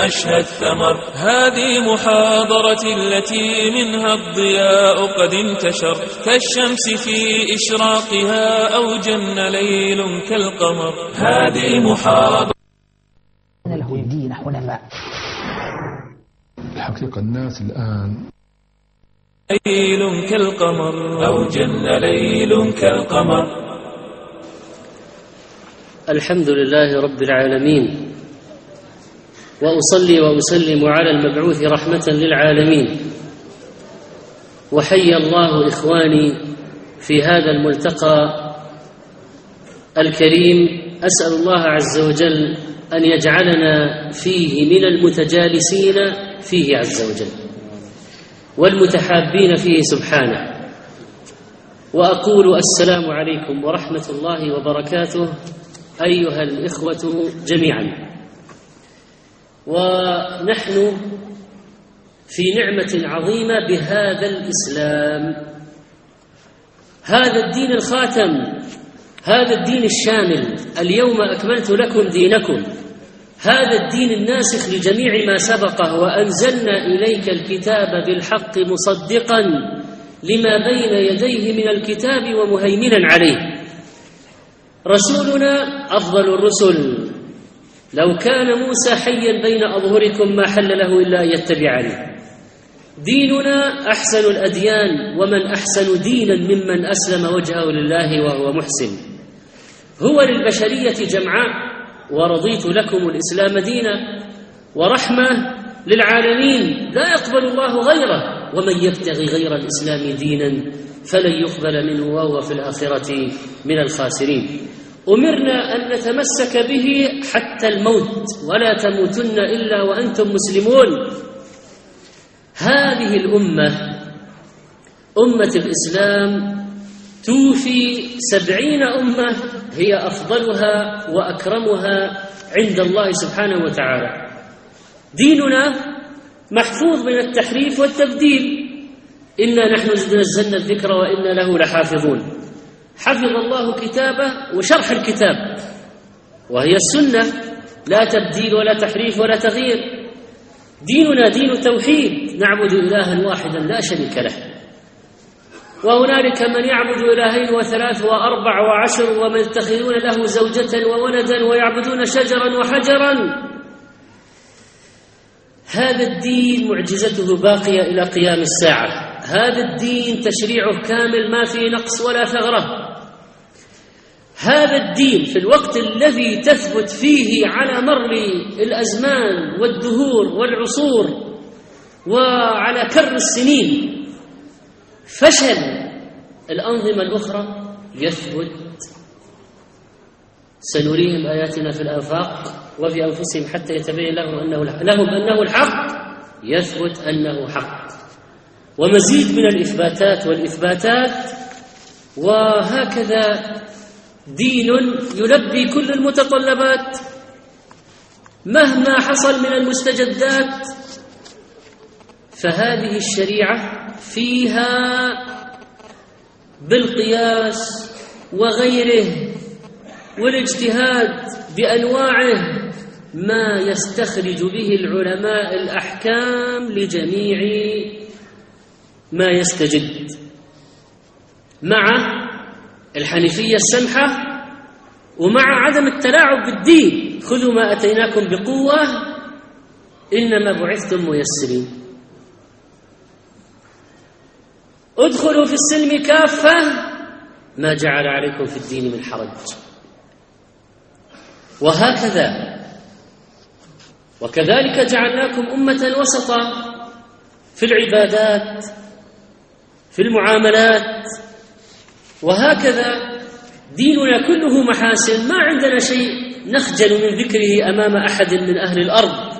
أشهى الثمر. هذه محاضرة التي منها الضياء قد انتشر، كالشمس في إشراقها أو جن ليل كالقمر. هذه محاضرة له الدين حنفاء. الحقيقة الناس الآن ليل كالقمر أو جن ليل كالقمر. الحمد لله رب العالمين، وأصلي وأسلم على المبعوث رحمة للعالمين. وحي الله إخواني في هذا الملتقى الكريم. أسأل الله عز وجل أن يجعلنا فيه من المتجالسين فيه عز وجل والمتحابين فيه سبحانه. وأقول السلام عليكم ورحمة الله وبركاته أيها الإخوة جميعا. ونحن في نعمة عظيمة بهذا الإسلام، هذا الدين الخاتم، هذا الدين الشامل. اليوم أكملت لكم دينكم، هذا الدين الناسخ لجميع ما سبقه. وأنزلنا إليك الكتاب بالحق مصدقا لما بين يديه من الكتاب ومهيمنا عليه. رسولنا أفضل الرسل. لو كان موسى حيا بين أظهركم ما حل له إلا أن يتبعني. ديننا أحسن الأديان، ومن أحسن دينا ممن أسلم وجهه لله وهو محسن. هو للبشرية جمعاء، ورضيت لكم الإسلام دينا ورحمة للعالمين، لا يقبل الله غيره. ومن يبتغي غير الإسلام دينا فلن يقبل منه وهو في الآخرة من الخاسرين. أمرنا أن نتمسك به حتى الموت، ولا تموتن إلا وأنتم مسلمون. هذه الأمة، أمة الإسلام، توفي 70 أمة هي أفضلها وأكرمها عند الله سبحانه وتعالى. ديننا محفوظ من التحريف والتبديل. إنا نحن نزلنا الذكر وإنا له لحافظون. حفظ الله كتابه وشرح الكتاب، وهي السنة، لا تبديل ولا تحريف ولا تغيير. ديننا دين توحيد، نعبد إلها واحدا لا شريك له. وهنالك من يعبد إلهين وثلاث وأربع وعشر، ومن يتخذون له زوجة وولدا ويعبدون شجرا وحجرا. هذا الدين معجزته باقية إلى قيام الساعة. هذا الدين تشريعه كامل، ما فيه نقص ولا ثغرة. هذا الدين في الوقت الذي تثبت فيه على مر الأزمان والدهور والعصور وعلى كر السنين فشل الأنظمة الأخرى، يثبت. سنريهم آياتنا في الآفاق وفي أنفسهم حتى يتبين لهم أنه الحق، يثبت أنه حق. ومزيد من الإثباتات والإثباتات. وهكذا دين يلبي كل المتطلبات مهما حصل من المستجدات. فهذه الشريعة فيها بالقياس وغيره والاجتهاد بأنواعه ما يستخرج به العلماء الأحكام لجميع ما يستجد، مع الحنيفية السمحة ومع عدم التلاعب بالدين. خذوا ما أتيناكم بقوة إنما بعثتم ميسرين. ادخلوا في السلم كافة ما جعل عليكم في الدين من حرج. وهكذا وكذلك جعلناكم أمة وسطا في العبادات، في المعاملات. وهكذا ديننا كله محاسن، ما عندنا شيء نخجل من ذكره أمام أحد من أهل الأرض.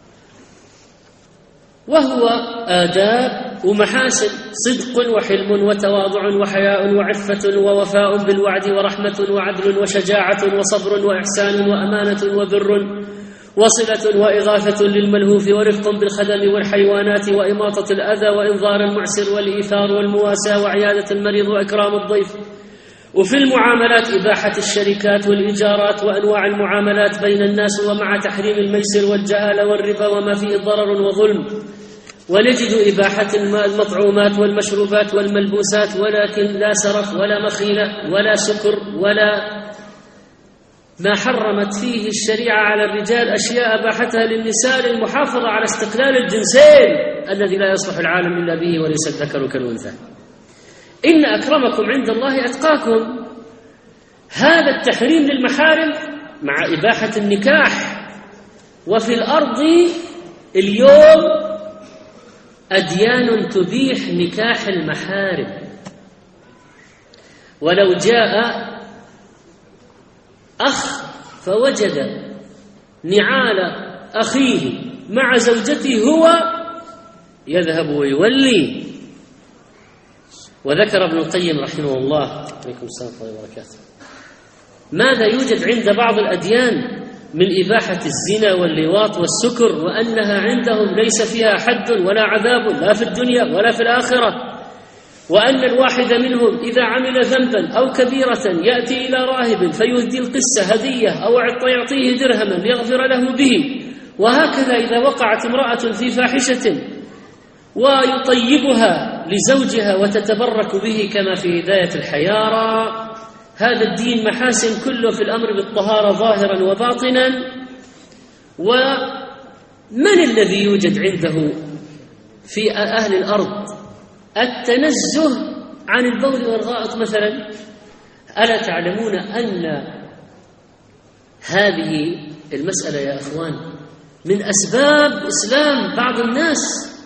وهو آداب ومحاسن، صدق وحلم وتواضع وحياء وعفة ووفاء بالوعد ورحمة وعدل وشجاعة وصبر وإحسان وأمانة وبر وصلة وإغاثة للملهوف ورفق بالخدم والحيوانات وإماطة الأذى وإنظار المعسر والإيثار والمواساة وعيادة المريض وإكرام الضيف وفي المعاملات إباحة الشركات والإيجارات وأنواع المعاملات بين الناس، ومع تحريم الميسر والجهالة والربا وما فيه ضرر وظلم. ونجد إباحة المطعومات والمشروبات والملبوسات، ولكن لا سرف ولا مخيلة ولا سكر ولا ما حرمت فيه الشريعة على الرجال أشياء أباحتها للنساء للمحافظة على استقلال الجنسين الذي لا يصلح العالم إلا به وليس الذكر كالأنثى. إن أكرمكم عند الله أتقاكم. هذا التحريم للمحارم مع إباحة النكاح. وفي الأرض اليوم أديان تبيح نكاح المحارم. ولو جاء أخ فوجد نعال أخيه مع زوجته هو يذهب ويولي. وذكر ابن القيم رحمه الله عليكم السلام ورحمة الله وبركاته ماذا يوجد عند بعض الأديان من إباحة الزنا واللواط والسكر، وأنها عندهم ليس فيها حد ولا عذاب لا في الدنيا ولا في الآخرة، وأن الواحد منهم إذا عمل ذنبا أو كبيرة يأتي إلى راهب فيهدي القسة هدية أو يعطيه درهما ليغفر له به. وهكذا إذا وقعت امرأة في فاحشة ويطيبها لزوجها وتتبرك به كما في هداية الحيارى. هذا الدين محاسن كله في الأمر بالطهارة ظاهرا وباطنا. ومن الذي يوجد عنده في أهل الأرض التنزه عن البول والغائط مثلا؟ ألا تعلمون أن هذه المسألة يا أخوان من أسباب إسلام بعض الناس؟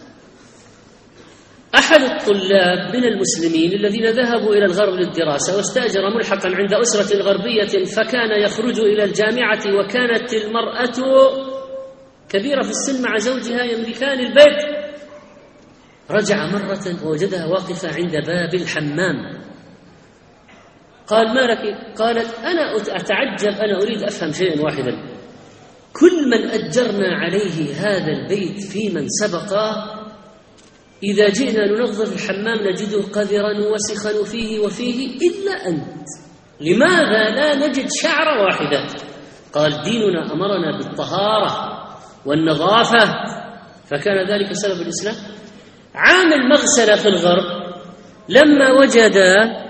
أحد الطلاب من المسلمين الذين ذهبوا إلى الغرب للدراسة واستأجر ملحقا عند أسرة غربية، فكان يخرج إلى الجامعة وكانت المرأة كبيرة في السن مع زوجها يملكان البيت. رجع مرة ووجدها واقفة عند باب الحمام. قال: ما لك؟ قالت: أنا أتعجب، أنا أريد أفهم شيئا واحدا، كل من أجرنا عليه هذا البيت في من سبق إذا جئنا ننظف الحمام نجده قذرا وسخا فيه وفيه إلا أنت، لماذا لا نجد شعرة واحدة؟ قال: ديننا أمرنا بالطهارة والنظافة، فكان ذلك سبب الإسلام. عامل مغسلة في الغرب لما وجد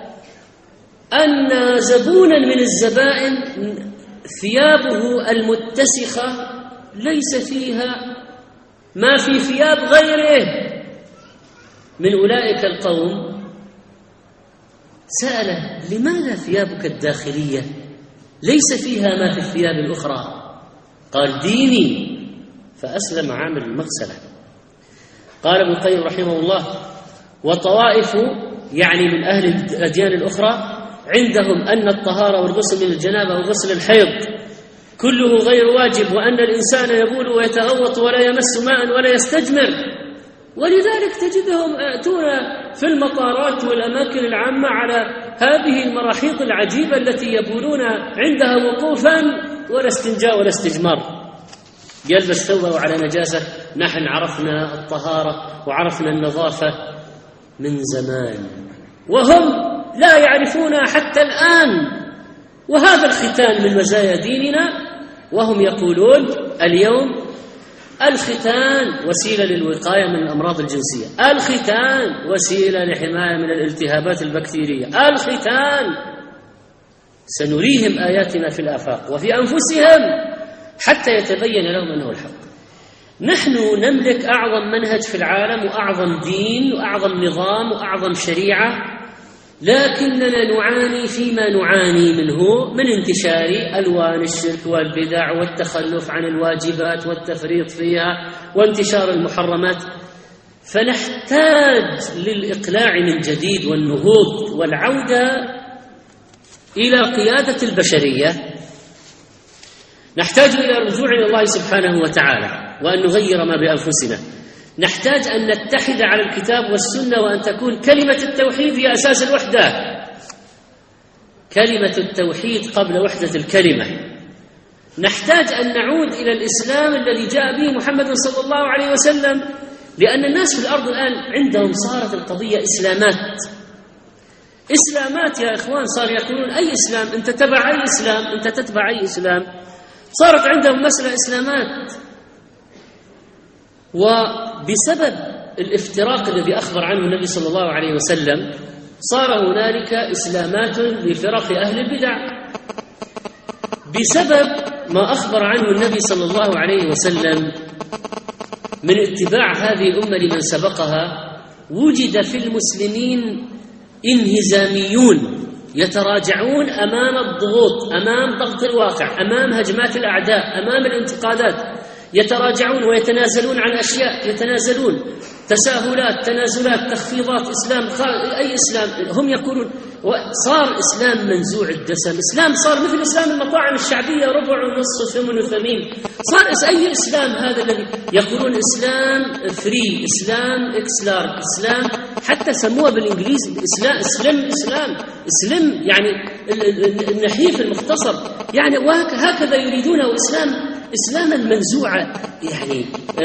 أن زبونا من الزبائن ثيابه المتسخة ليس فيها ما في ثياب غيره من أولئك القوم، سأله: لماذا ثيابك الداخلية ليس فيها ما في الثياب الأخرى؟ قال: ديني. فأسلم عامل المغسلة. قال ابن القيم رحمه الله: وطوائف يعني من أهل الأديان الأخرى عندهم أن الطهارة والغسل من الجنابة وغسل الحيض كله غير واجب، وأن الإنسان يبول ويتغوط ولا يمس ماء ولا يستجمر. ولذلك تجدهم يأتون في المطارات والأماكن العامة على هذه المراحيض العجيبة التي يبولون عندها وقوفا ولا استنجاء ولا استجمار. يلبس ثوبه على نجاسة. نحن عرفنا الطهارة وعرفنا النظافة من زمان، وهم لا يعرفونها حتى الآن. وهذا الختان من مزايا ديننا، وهم يقولون اليوم الختان وسيلة للوقاية من الأمراض الجنسية، الختان وسيلة لحماية من الالتهابات البكتيرية، الختان. سنريهم آياتنا في الآفاق وفي أنفسهم حتى يتبين لهم أنه الحق. نحن نملك أعظم منهج في العالم وأعظم دين وأعظم نظام وأعظم شريعة، لكننا نعاني فيما نعاني منه من انتشار ألوان الشرك والبدع والتخلف عن الواجبات والتفريط فيها وانتشار المحرمات. فنحتاج للإقلاع من جديد والنهوض والعودة إلى قيادة البشرية. نحتاج إلى الرجوع إلى الله سبحانه وتعالى وأن نغير ما بأنفسنا. نحتاج أن نتحد على الكتاب والسنة، وأن تكون كلمة التوحيد هي أساس الوحدة، كلمة التوحيد قبل وحدة الكلمة. نحتاج أن نعود إلى الإسلام الذي جاء به محمد صلى الله عليه وسلم، لأن الناس في الأرض الآن عندهم صارت القضية إسلامات. إسلامات يا إخوان، صار يقولون أي إسلام؟ أنت تبع أي إسلام؟ أنت تتبع أي إسلام؟ صارت عندهم مسألة إسلامات. وبسبب الافتراق الذي أخبر عنه النبي صلى الله عليه وسلم صار هنالك إسلامات لفرق أهل البدع. بسبب ما أخبر عنه النبي صلى الله عليه وسلم من اتباع هذه الأمة لمن سبقها، وجد في المسلمين انهزاميون يتراجعون أمام الضغوط، أمام ضغط الواقع، أمام هجمات الأعداء، أمام الانتقادات، يتراجعون ويتنازلون عن أشياء، يتنازلون تساهلات، تنازلات، تخفيضات. إسلام أي إسلام؟ هم يقولون صار إسلام منزوع الدسم، إسلام صار مثل إسلام المطاعم الشعبية، ربع ونصف ثمن وثمين. صار أي إسلام هذا الذي يقولون إسلام فري، إسلام إكسلار، إسلام حتى سموها بالإنجليزي إسلام يعني النحيف المختصر، يعني وهكذا يريدونه إسلاما منزوعا، يعني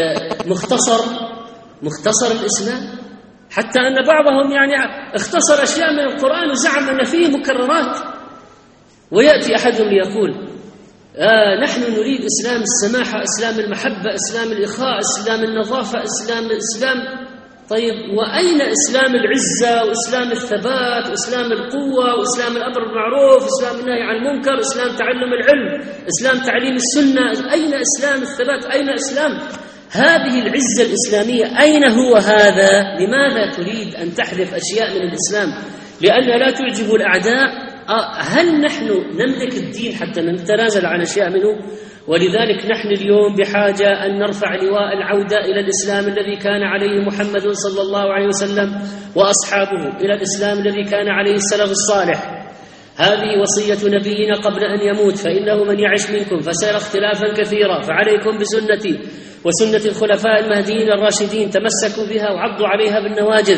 مختصر الإسلام، حتى أن بعضهم يعني اختصر أشياء من القرآن وزعم أن فيه مكررات. ويأتي أحدهم ليقول نحن نريد إسلام السماحة، إسلام المحبة، إسلام الإخاء، إسلام النظافة، إسلام. طيب وأين إسلام العزة وإسلام الثبات وإسلام القوة وإسلام الأمر بالمعروف وإسلام النهي عن المنكر، إسلام تعلم العلم، إسلام تعليم السنة؟ أين إسلام الثبات؟ أين إسلام هذه العزة الإسلامية؟ أين هو هذا؟ لماذا تريد أن تحذف أشياء من الإسلام لأن لا تعجب الأعداء؟ هل نحن نملك الدين حتى نتنازل عن أشياء منه؟ ولذلك نحن اليوم بحاجة أن نرفع لواء العودة إلى الإسلام الذي كان عليه محمد صلى الله عليه وسلم وأصحابه، إلى الإسلام الذي كان عليه السلف الصالح. هذه وصية نبينا قبل أن يموت، فإنه من يعش منكم فسيرى اختلافا كثيرا، فعليكم بسنتي وسنة الخلفاء المهديين الراشدين، تمسكوا بها وعضوا عليها بالنواجذ.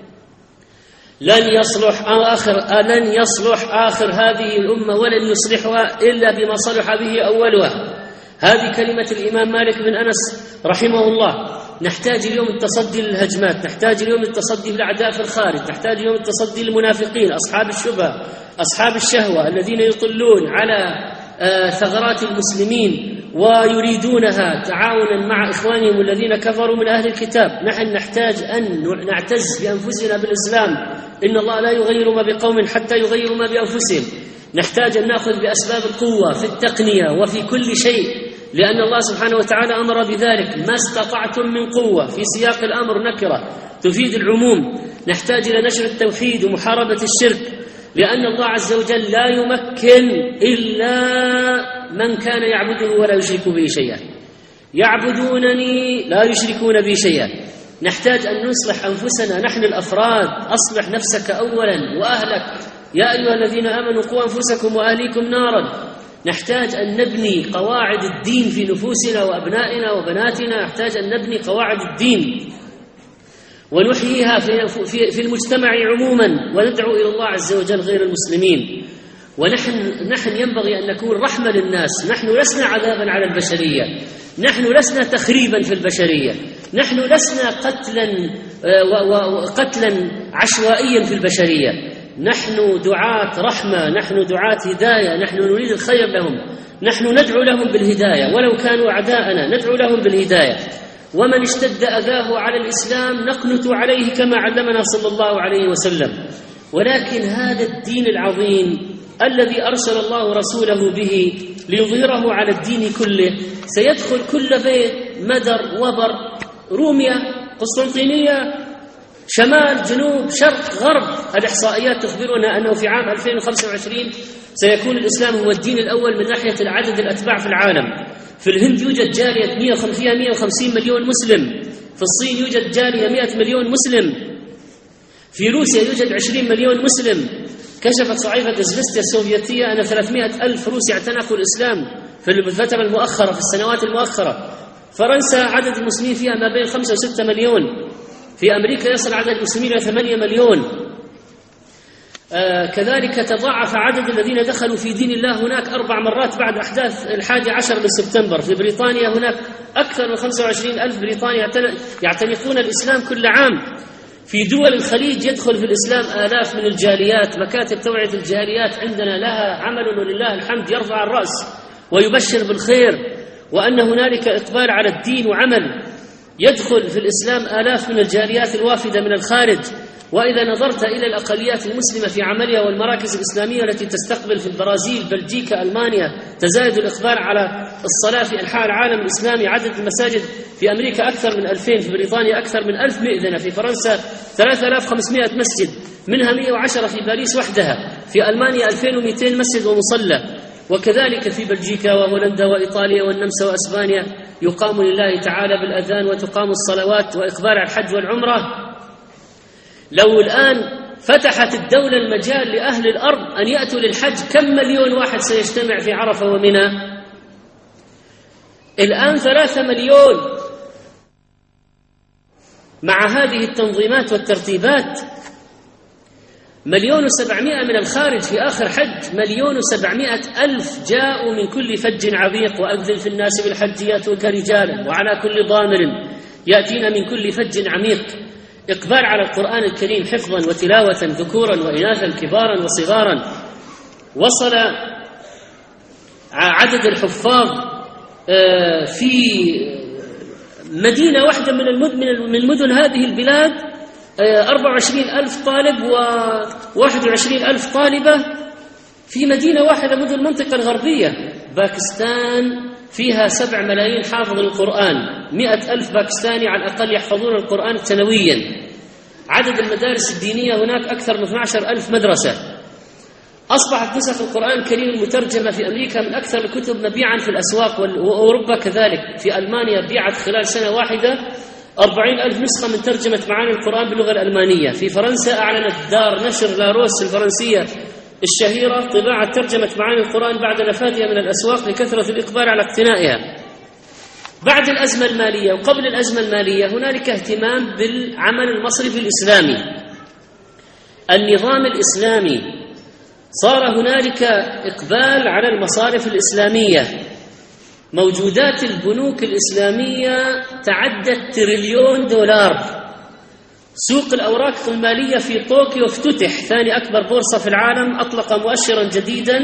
لن يصلح آخر هذه الأمة ولن يصلحها إلا بما صلح به أولها. هذه كلمة الإمام مالك بن أنس رحمه الله. نحتاج اليوم التصدي للهجمات، نحتاج اليوم التصدي للأعداء في الخارج، نحتاج اليوم التصدي للمنافقين، أصحاب الشبهة، أصحاب الشهوة، الذين يطلون على ثغرات المسلمين ويريدونها تعاونا مع إخوانهم الذين كفروا من أهل الكتاب. نحن نحتاج أن نعتز بأنفسنا بالإسلام، إن الله لا يغير ما بقوم حتى يغيروا ما بأنفسهم. نحتاج أن نأخذ بأسباب القوة في التقنية وفي كل شيء، لأن الله سبحانه وتعالى أمر بذلك. ما استطعتم من قوة في سياق الأمر نكرة تفيد العموم. نحتاج إلى نشر التوحيد ومحاربة الشرك، لأن الله عز وجل لا يمكن إلا من كان يعبده ولا يشرك به شيئا. يعبدونني لا يشركون بي شيئا. نحتاج أن نصلح أنفسنا نحن الأفراد. أصلح نفسك أولا وأهلك، يا أيها الذين آمنوا قوا أنفسكم وأهليكم نارا. نحتاج أن نبني قواعد الدين في نفوسنا وأبنائنا وبناتنا. نحتاج أن نبني قواعد الدين ونحييها في المجتمع عموما، وندعو إلى الله عز وجل غير المسلمين. ونحن ينبغي أن نكون رحمة للناس. نحن لسنا عذابا على البشرية، نحن لسنا تخريبا في البشرية، نحن لسنا قتلا عشوائيا في البشرية. نحن دعاة رحمة، نحن دعاة هداية، نحن نريد الخير لهم، نحن ندعو لهم بالهداية ولو كانوا أعداءنا، ندعو لهم بالهداية. ومن اشتد أذاه على الإسلام نقنت عليه كما علمنا صلى الله عليه وسلم. ولكن هذا الدين العظيم الذي أرسل الله رسوله به ليظهره على الدين كله سيدخل كل بيت، مدر، وبر، روميا، قسطنطينية، شمال، جنوب، شرق، غرب. الإحصائيات تخبرنا أنه في عام 2025 سيكون الإسلام هو الدين الأول من ناحية العدد الأتباع في العالم. في الهند يوجد جالية 150 مليون مسلم، في الصين يوجد جالية 100 مليون مسلم، في روسيا يوجد 20 مليون مسلم. كشفت صحيفة إزفستيا السوفيتية أن 300 ألف روسي اعتنقوا الإسلام في الفترة المؤخرة، في السنوات المؤخرة. فرنسا عدد المسلمين فيها ما بين 5 و6 مليون. في أمريكا يصل عدد المسلمين إلى 8 مليون. كذلك تضاعف عدد الذين دخلوا في دين الله هناك 4 مرات بعد أحداث 11 من سبتمبر. في بريطانيا هناك أكثر من 25 ألف بريطاني يعتنقون الإسلام كل عام. في دول الخليج يدخل في الإسلام آلاف من الجاليات، مكاتب توعية الجاليات عندنا لها عمل ولله الحمد يرفع الرأس ويبشر بالخير، وأن هنالك إقبال على الدين وعمل. يدخل في الإسلام آلاف من الجاليات الوافدة من الخارج. وإذا نظرت إلى الأقليات المسلمة في عملها والمراكز الإسلامية التي تستقبل في البرازيل، بلجيكا، ألمانيا، تزايد الإقبال على الصلاة في أنحاء العالم الإسلامي. عدد المساجد في أمريكا أكثر من 2000، في بريطانيا أكثر من 1000 مئذنة، في فرنسا 3500 مسجد، منها 110 في باريس وحدها، في ألمانيا 2200 مسجد ومصلى، وكذلك في بلجيكا وهولندا وإيطاليا والنمسا وأسبانيا يقام لله تعالى بالأذان وتقام الصلوات وإقبال على الحج والعمرة. لو الآن فتحت الدولة المجال لأهل الأرض أن يأتوا للحج، كم مليون واحد سيجتمع في عرفة ومنى؟ الآن 3 مليون. مع هذه التنظيمات والترتيبات 1,700,000 من الخارج في آخر حج، 1,700,000 جاءوا من كل فج عميق. وأذن في الناس بالحج يأتوك رجالا وعلى كل ضامر يأتين من كل فج عميق. إقبال على القرآن الكريم حفظا وتلاوة، ذكورا وإناثا، كبارا وصغارا. وصل عدد الحفاظ في مدينة واحدة من مدن هذه البلاد 24,000 طالب و21,000 طالبة في مدينة واحدة، مدن المنطقة الغربية. باكستان فيها 7 ملايين حافظ للقرآن، 100,000 باكستاني على الأقل يحفظون القرآن سنويا. عدد المدارس الدينية هناك أكثر من 12,000 مدرسة. أصبحت نسخ القرآن الكريم المترجمة في أمريكا من أكثر الكتب مبيعا في الأسواق، وأوروبا كذلك. في ألمانيا بيعت خلال سنة واحدة 40,000 نسخة من ترجمة معاني القرآن باللغة الألمانية. في فرنسا أعلنت دار نشر لاروس الفرنسية الشهيرة طباعة ترجمة معاني القرآن بعد نفاذها من الأسواق لكثرة الإقبال على اقتنائها. بعد الأزمة المالية وقبل الأزمة المالية هنالك اهتمام بالعمل المصرفي الإسلامي، النظام الإسلامي. صار هنالك إقبال على المصارف الإسلامية. موجودات البنوك الإسلامية تعدت $1,000,000,000. سوق الأوراق المالية في طوكيو افتتح، ثاني أكبر بورصة في العالم، أطلق مؤشرا جديدا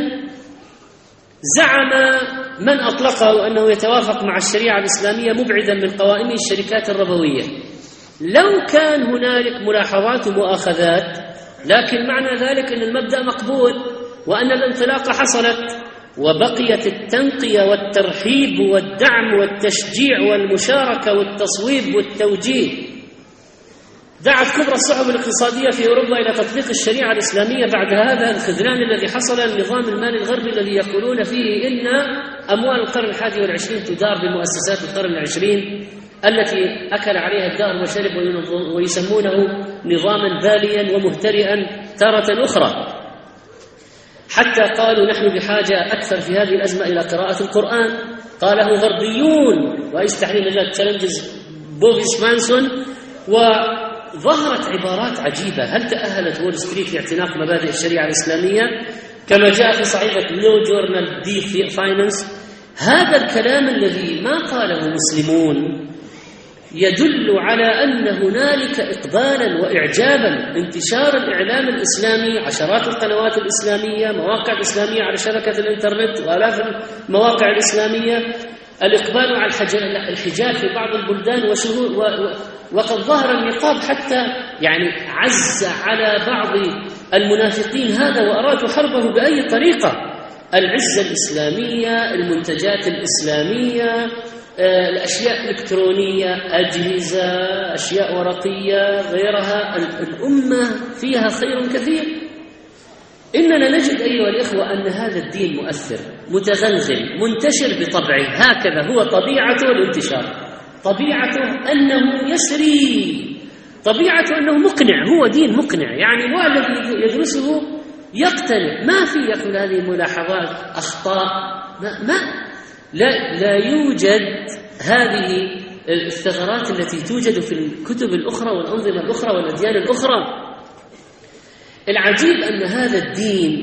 زعم من أطلقه أنه يتوافق مع الشريعة الإسلامية، مبعدا من قوائمه الشركات الربوية. لو كان هنالك ملاحظات ومؤاخذات، لكن معنى ذلك أن المبدأ مقبول وأن الانطلاقة حصلت، وبقيت التنقية والترحيب والدعم والتشجيع والمشاركة والتصويب والتوجيه. دعت كبرى الصحف الاقتصادية في أوروبا إلى تطبيق الشريعة الإسلامية بعد هذا الخذلان الذي حصل النظام المالي الغربي الذي يقولون فيه إن أموال القرن 21 تدار بمؤسسات القرن 20 التي أكل عليها الدهر وشرب، ويسمونه نظاما باليا ومهترئا تارة أخرى. حتى قالوا نحن بحاجة أكثر في هذه الأزمة إلى قراءة القرآن. قاله غربيون، رئيس تحرير مجلة تشالنجز بوفيس مانسون. وظهرت عبارات عجيبة. هل تأهلت وول ستريت لاعتناق مبادئ الشريعة الإسلامية كما جاء في صحيفة لو جورنال دي فاينانس؟ هذا الكلام الذي ما قاله مسلمون يدل على أن هنالك إقبالا وإعجابا بانتشار الإعلام الإسلامي، عشرات القنوات الإسلامية، مواقع إسلامية على شبكة الإنترنت وآلاف المواقع الإسلامية، الإقبال على الحجاب في بعض البلدان وقد ظهر النقاب حتى يعني عز على بعض المنافقين هذا وأرادوا حربه بأي طريقة. العزة الإسلامية، المنتجات الإسلامية، الأشياء الإلكترونية، أجهزة، أشياء ورقية، غيرها، الأمة فيها خير كثير. إننا نجد أيها الإخوة أن هذا الدين مؤثر، متغلغل، منتشر بطبعه، هكذا هو طبيعته الانتشار، طبيعته أنه يسري، طبيعته أنه مقنع، هو دين مقنع، يعني والذي يدرسه يقتنع، ما في يقول هذه ملاحظات أخطاء، لا يوجد هذه الثغرات التي توجد في الكتب الأخرى والأنظمة الأخرى والأديان الأخرى. العجيب أن هذا الدين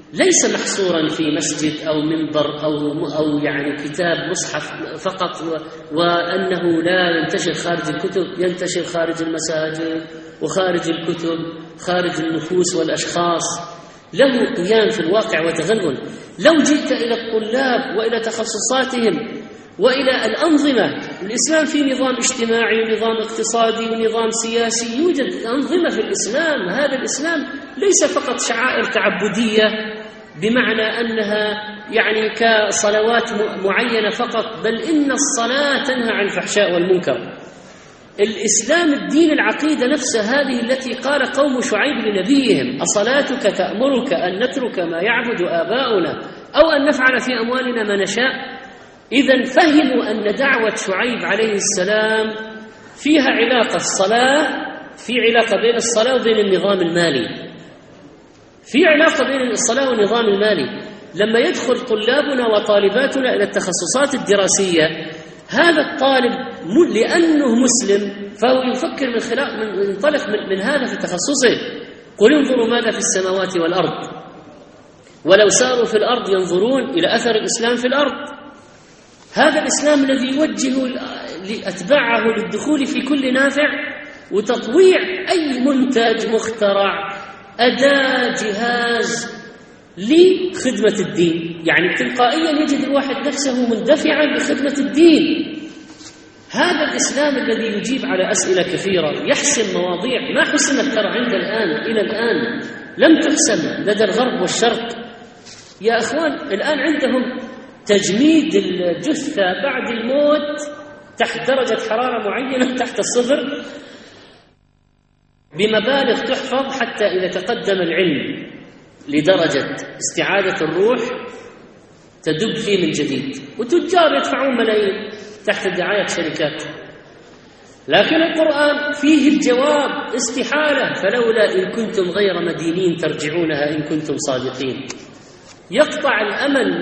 ليس محصورا في مسجد أو منبر أو يعني كتاب مصحف فقط، وأنه لا ينتشر خارج الكتب، ينتشر خارج المساجد وخارج الكتب، خارج النفوس والأشخاص، له قيام في الواقع وتغلغل. لو جئت إلى الطلاب وإلى تخصصاتهم وإلى الأنظمة، الإسلام فيه نظام اجتماعي ونظام اقتصادي ونظام سياسي، يوجد أنظمة في الإسلام. هذا الإسلام ليس فقط شعائر تعبدية بمعنى أنها يعني كصلوات معينة فقط، بل إن الصلاة تنهى عن الفحشاء والمنكر. الإسلام الدين العقيدة نفسها هذه التي قال قوم شعيب لنبيهم: أصلاتك تأمرك أن نترك ما يعبد آباؤنا أو أن نفعل في أموالنا ما نشاء؟ إذن فهموا أن دعوة شعيب عليه السلام فيها علاقة الصلاة، في علاقة بين الصلاة وبين النظام المالي، في علاقة بين الصلاة والنظام المالي. لما يدخل طلابنا وطالباتنا إلى التخصصات الدراسية، هذا الطالب لأنه مسلم فهو يفكر ينطلق من هذا في تخصصه. قل انظروا ماذا في السماوات والأرض، ولو ساروا في الأرض ينظرون إلى أثر الإسلام في الأرض. هذا الإسلام الذي يوجه لأتباعه للدخول في كل نافع وتطويع أي منتج مخترع، أداة، جهاز لخدمة الدين. يعني تلقائيا يجد الواحد نفسه مندفعا لخدمة الدين. هذا الإسلام الذي يجيب على أسئلة كثيرة، يحسم مواضيع ما حسمت ترى عند الآن، إلى الآن لم تحسم لدى الغرب والشرق. يا أخوان، الآن عندهم تجميد الجثة بعد الموت تحت درجة حرارة معينة، تحت الصفر، بمبالغ تحفظ حتى إذا تقدم العلم لدرجة استعادة الروح تدب فيه من جديد، وتجار يدفعون ملايين تحت دعاية شركات. لكن القرآن فيه الجواب: استحالة، فلولا إن كنتم غير مدينين ترجعونها إن كنتم صادقين. يقطع الأمل،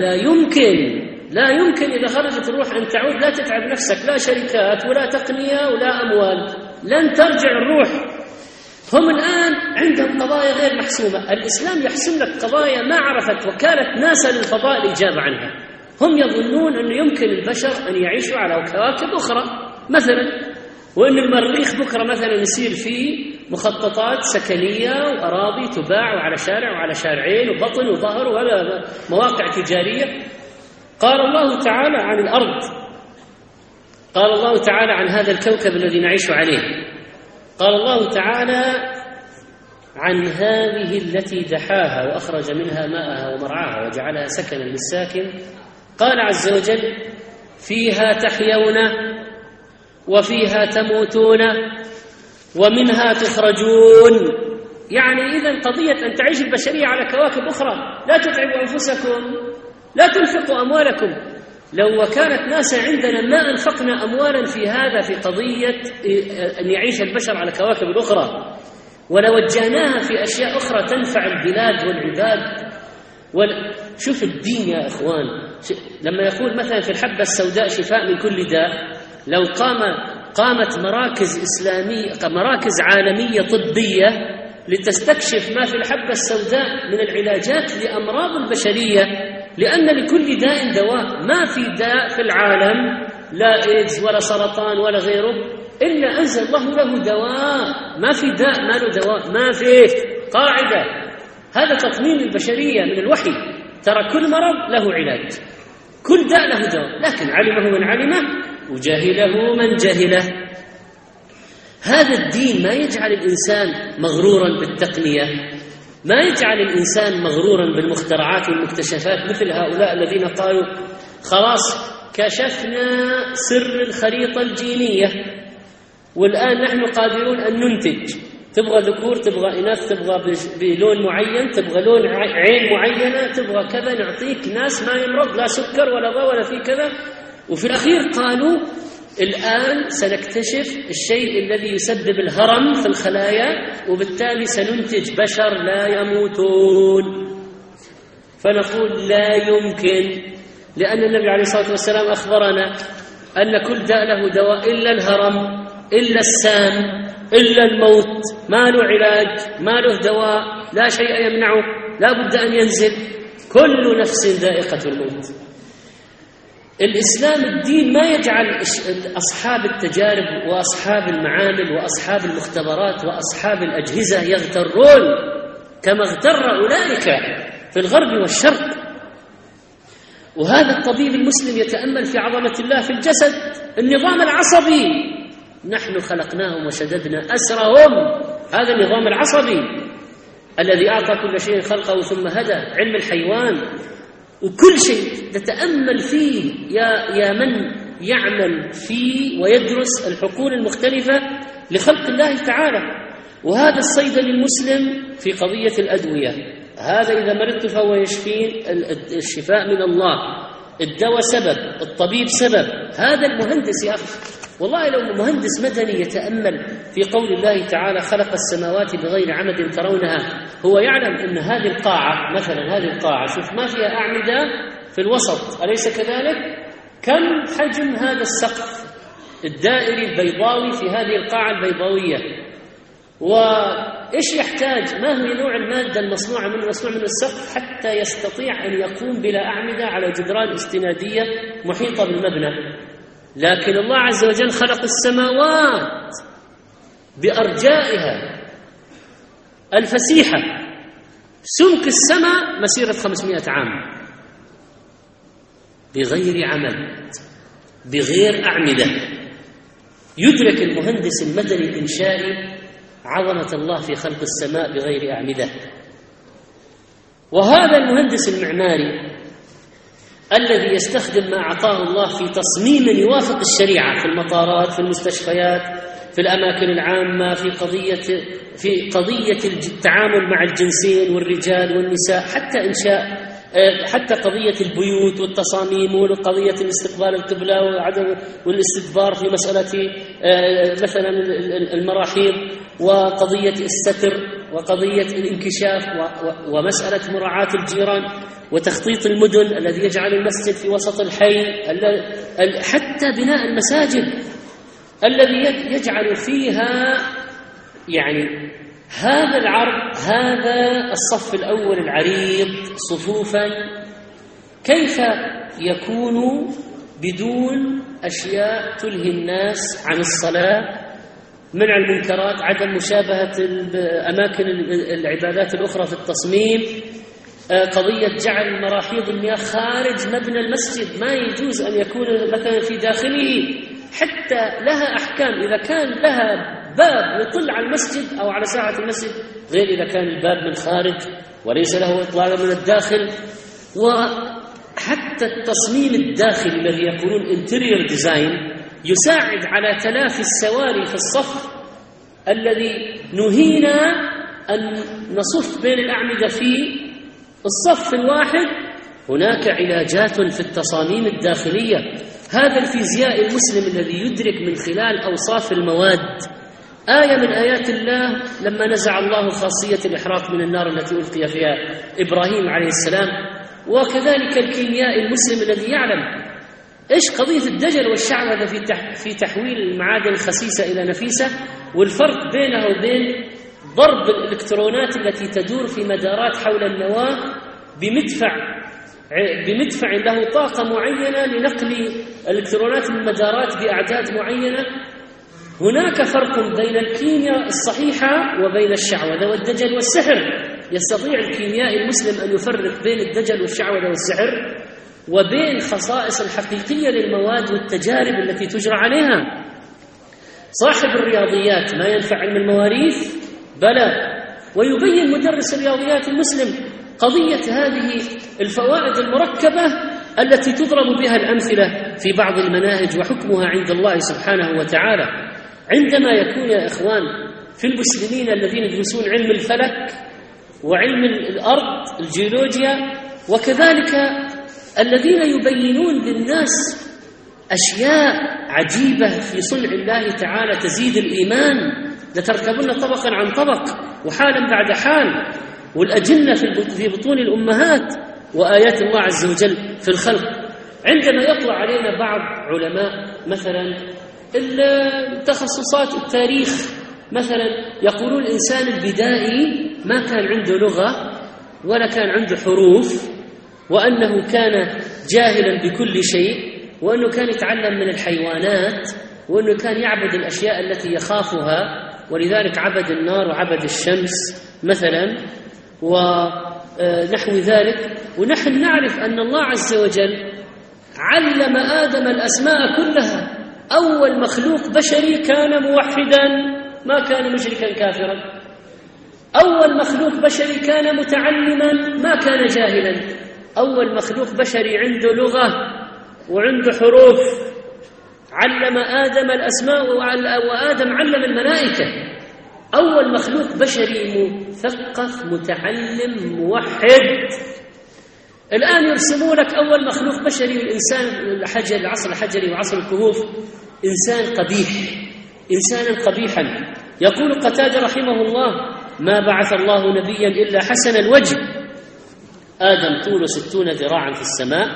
لا يمكن إذا خرجت الروح أن تعود، لا تتعب نفسك، لا شركات ولا تقنية ولا أموال، لن ترجع الروح. هم الآن عندهم قضايا غير محسومة. الإسلام يحسم لك قضايا ما عرفت وكالة ناسا للفضاء الإجابة عنها. هم يظنون أنه يمكن البشر أن يعيشوا على كواكب أخرى مثلا، وأن المريخ بكرة مثلا يصير فيه مخططات سكنية وأراضي تباع، وعلى شارع وعلى شارعين وبطن وظهر ولا مواقع تجارية. قال الله تعالى عن الأرض، قال الله تعالى عن هذا الكوكب الذي نعيش عليه، قال الله تعالى عن هذه التي دحاها وأخرج منها ماءها ومرعاها وجعلها سكنا للساكن. قال عز وجل: فيها تحيون وفيها تموتون ومنها تخرجون. يعني إذن قضية أن تعيش البشرية على كواكب أخرى، لا تتعبوا أنفسكم، لا تنفقوا أموالكم. لو كانت ناس عندنا ما أنفقنا أموالا في هذا، في قضية أن يعيش البشر على كواكب أخرى، ولوجهناها في أشياء أخرى تنفع البلاد والعباد. شوف الدين يا إخوان، لما يقول مثلا في الحبة السوداء شفاء من كل داء، لو قامت مراكز إسلامية، مراكز عالمية طبية لتستكشف ما في الحبة السوداء من العلاجات لأمراض البشرية، لأن لكل داء دواء. ما في داء في العالم، لا إيدز ولا سرطان ولا غيره، إلا أنزل الله له دواء. ما في داء ما له دواء، ما فيه قاعدة. هذا تطمين البشرية من الوحي، ترى كل مرض له علاج، كل داء له دواء، لكن علمه من علمه وجهله من جهله. هذا الدين ما يجعل الإنسان مغرورا بالتقنية، ما يجعل الإنسان مغرورا بالمخترعات والمكتشفات، مثل هؤلاء الذين قالوا خلاص كشفنا سر الخريطة الجينية والآن نحن قادرون أن ننتج. تبغى ذكور، تبغى إناث، تبغى بلون معين، تبغى لون عين معينة، تبغى كذا، نعطيك ناس ما يمرض، لا سكر ولا ضغط ولا في كذا. وفي الأخير قالوا الآن سنكتشف الشيء الذي يسبب الهرم في الخلايا، وبالتالي سننتج بشر لا يموتون. فنقول لا يمكن، لأن النبي عليه الصلاة والسلام أخبرنا أن كل داء له دواء إلا الهرم، إلا السام، إلا الموت. ما له علاج، ما له دواء، لا شيء يمنعه، لا بد أن ينزل. كل نفس ذائقة الموت. الإسلام الدين ما يجعل أصحاب التجارب وأصحاب المعامل وأصحاب المختبرات وأصحاب الأجهزة يغترون كما اغتر أولئك في الغرب والشرق. وهذا الطبيب المسلم يتأمل في عظمة الله في الجسد. النظام العصبي نحن خلقناهم وشددنا أسرهم، هذا النظام العصبي الذي أعطى كل شيء خلقه ثم هدى، علم الحيوان وكل شيء نتأمل فيه يا من يعمل فيه ويدرس الحقول المختلفة لخلق الله تعالى. وهذا الصيدلي المسلم في قضية الأدوية، هذا إذا مرضت فهو يشفين، الشفاء من الله، الدواء سبب، الطبيب سبب. هذا المهندس يا أخي، والله لو مهندس مدني يتأمل في قول الله تعالى خلق السماوات بغير عمد ترونها، هو يعلم أن هذه القاعة مثلا، هذه القاعة شوف ما فيها أعمدة في الوسط، أليس كذلك؟ كم حجم هذا السقف الدائري البيضاوي في هذه القاعة البيضاوية؟ وإيش يحتاج؟ ما هو نوع المادة المصنوعة من السقف حتى يستطيع أن يقوم بلا أعمدة على جدران استنادية محيطة بالمبنى؟ لكن الله عز وجل خلق السماوات بأرجائها الفسيحة، سمك السماء مسيرة 500 عام بغير عمد بغير أعمدة. يدرك المهندس المدني الإنشائي عظمة الله في خلق السماء بغير أعمدة. وهذا المهندس المعماري الذي يستخدم ما أعطاه الله في تصميم يوافق الشريعة في المطارات، في المستشفيات، في الأماكن العامة، في قضية التعامل مع الجنسين والرجال والنساء، حتى إنشاء، حتى قضية البيوت والتصاميم وقضية الاستقبال القبلة وعدم والاستدبار في مسألة مثلا المراحيض، وقضية الستر، وقضية الانكشاف، ومسألة مراعاة الجيران، وتخطيط المدن الذي يجعل المسجد في وسط الحي، حتى بناء المساجد الذي يجعل فيها يعني هذا العرض، هذا الصف الأول العريض صفوفا، كيف يكون بدون أشياء تلهي الناس عن الصلاة، منع المنكرات، عدم مشابهة أماكن العبادات الأخرى في التصميم، قضية جعل مراحيض المياه خارج مبنى المسجد، ما يجوز أن يكون مثلا في داخله، حتى لها أحكام. إذا كان لها باب يطل على المسجد أو على ساعة المسجد، غير إذا كان الباب من خارج وليس له إطلال من الداخل. وحتى التصميم الداخلي الذي يقولون interior design يساعد على تلافي السواري في الصف الذي نهينا أن نصف بين الأعمدة في الصف الواحد. هناك علاجات في التصاميم الداخلية. هذا الفيزيائي المسلم الذي يدرك من خلال أوصاف المواد آية من آيات الله لما نزع الله خاصية الإحراق من النار التي ألقي فيها إبراهيم عليه السلام. وكذلك الكيميائي المسلم الذي يعلم إيش قضية الدجل والشعوذة في تحويل المعادن الخسيسة إلى نفيسة، والفرق بينها وبين ضرب الإلكترونات التي تدور في مدارات حول النواة بمدفع له طاقة معينة لنقل الإلكترونات من المدارات بأعداد معينة. هناك فرق بين الكيمياء الصحيحة وبين الشعوذة والدجل والسحر. يستطيع الكيميائي المسلم أن يفرق بين الدجل والشعوذة والسحر وبين خصائص الحقيقية للمواد والتجارب التي تجرى عليها. صاحب الرياضيات ما ينفع علم المواريث؟ بلى. ويبين مدرس الرياضيات المسلم قضية هذه الفوائد المركبة التي تضرب بها الأمثلة في بعض المناهج وحكمها عند الله سبحانه وتعالى. عندما يكون يا إخوان في المسلمين الذين يدرسون علم الفلك وعلم الأرض الجيولوجيا، وكذلك الذين يبينون للناس أشياء عجيبة في صنع الله تعالى تزيد الإيمان، لتركبن طبقا عن طبق وحالا بعد حال، والأجنة في بطون الأمهات، وآيات الله عز وجل في الخلق. عندما يطلع علينا بعض علماء مثلا التخصصات التاريخ مثلا يقولون الإنسان البدائي ما كان عنده لغة ولا كان عنده حروف وأنه كان جاهلا بكل شيء، وأنه كان يتعلم من الحيوانات، وأنه كان يعبد الأشياء التي يخافها، ولذلك عبد النار وعبد الشمس مثلا ونحو ذلك. ونحن نعرف أن الله عز وجل علم آدم الأسماء كلها. أول مخلوق بشري كان موحدا، ما كان مشركا كافرا. أول مخلوق بشري كان متعلما، ما كان جاهلا. أول مخلوق بشري عنده لغة وعنده حروف، علم آدم الأسماء وآدم علم الملائكة. أول مخلوق بشري مثقف متعلم موحد. الآن يرسموا لك أول مخلوق بشري الإنسان العصر الحجري وعصر الكهوف إنسان قبيح، إنسانا قبيحا. يقول قتادة رحمه الله: ما بعث الله نبيا إلا حسن الوجه. آدم طوله 60 ذراعا في السماء،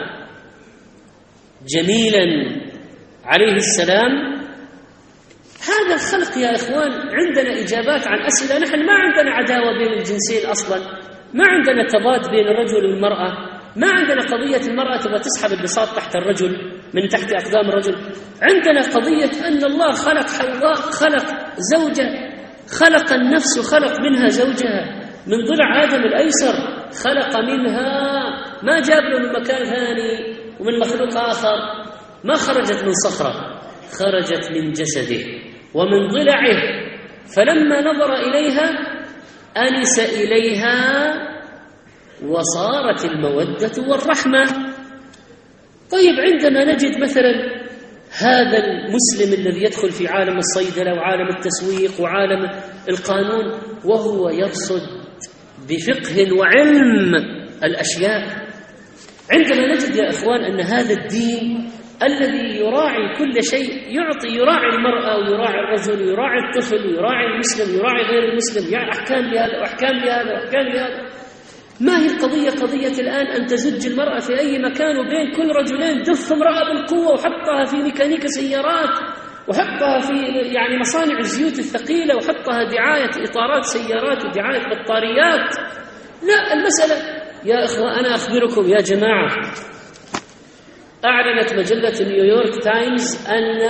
جميلا عليه السلام. هذا الخلق يا إخوان عندنا إجابات عن أسئلة. نحن ما عندنا عداوة بين الجنسين أصلا، ما عندنا تضاد بين الرجل والمرأة، ما عندنا قضية المرأة تبغى تسحب البساط تحت الرجل من تحت أقدام الرجل. عندنا قضية أن الله خلق حواء، خلق زوجة، خلق النفس وخلق منها زوجها من ضلع آدم الأيسر، خلق منها، ما جاب له من مكان ثاني ومن مخلوق آخر. ما خرجت من صخرة، خرجت من جسده ومن ضلعه. فلما نظر إليها أنس إليها وصارت المودة والرحمة. طيب عندما نجد مثلا هذا المسلم الذي يدخل في عالم الصيدلة وعالم التسويق وعالم القانون وهو يرصد بفقه وعلم الأشياء، عندما نجد يا إخوان أن هذا الدين الذي يراعي كل شيء، يراعي المرأة ويراعي الرجل ويراعي الطفل ويراعي المسلم ويراعي غير المسلم، يعني أحكام بهذا وأحكام بهذا وأحكام بهذا. ما هي القضية؟ قضية الآن أن تزج المرأة في أي مكان وبين كل رجلين دف امرأة بالقوة وحطها في ميكانيكا سيارات وحطها في يعني مصانع الزيوت الثقيلة وحطها دعاية إطارات سيارات ودعاية بطاريات. لا، المسألة يا إخوة أنا أخبركم يا جماعة، أعلنت مجلة نيويورك تايمز